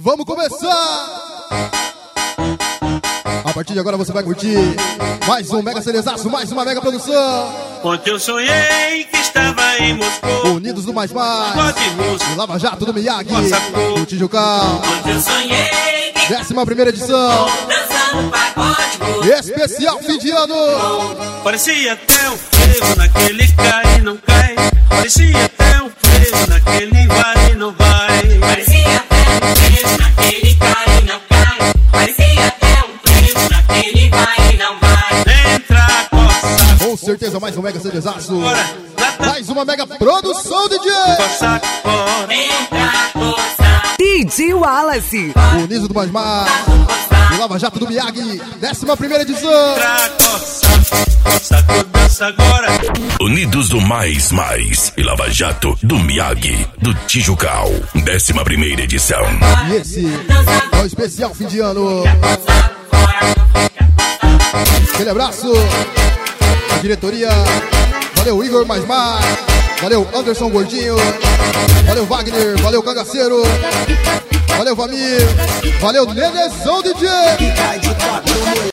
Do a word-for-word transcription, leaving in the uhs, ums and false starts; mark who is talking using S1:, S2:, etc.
S1: Vamos começar! A partir de agora você vai curtir mais um mega CDzaço, mais uma mega produção.
S2: Ontem eu sonhei que estava em Moscou,
S1: Unidos do Mais Mais,
S2: Música,
S1: Lava Jato do Miyagi,
S2: Nossa,
S1: do Tijucão.
S3: Onde eu sonhei que
S1: Décima primeira edição,
S3: dançando pagode.
S1: especial fim de ano.
S2: parecia até um frevo naquele cai e não cai. Parecia até um frevo naquele vai e não vai.
S3: Parecia até um preço naquele cai e não cai. Parecia até um preço naquele vai e não vai.
S2: Entra, coça,
S1: Com certeza mais um mega CDzaço,
S2: fora, lata,
S1: mais uma mega produção, D J.
S2: coça, fora.
S3: Entra, coça,
S4: D J Wallace.
S1: Unidos do Mais Mais, e Lava Jato do Miyagi, décima primeira edição.
S2: Entra, coça, coça, que dança agora.
S5: Unidos do Mais Mais e Lava Jato do Miyagi, do Tijucal. Décima primeira edição.
S1: E esse é o especial fim de ano. Aquele abraço a diretoria. Valeu, Igor Mais Mais. Valeu, Anderson Gordinho. Valeu, Wagner. Valeu, Cangaceiro. Valeu, Vamir. Valeu, Nenezão D J.